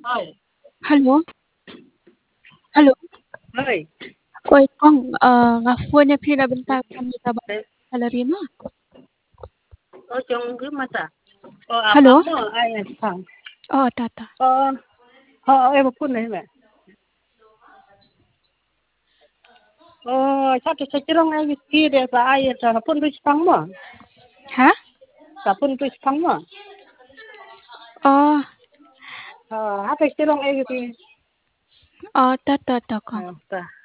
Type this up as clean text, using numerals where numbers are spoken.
Hi. Halo, halo. Hi. Oi, Kong, ngafuan niya pinabenta kami sa salary mo. Chong cứ mà ta. Halo? Mo ai thằng. Oh, tata. Em phun này mẹ. Sa chirong ai ki de sa ai sa phun tu phang mo. Ha? Sa phun tu phang mo. Oh, Ha ta chirong ai ki. tata, Kong. Ta.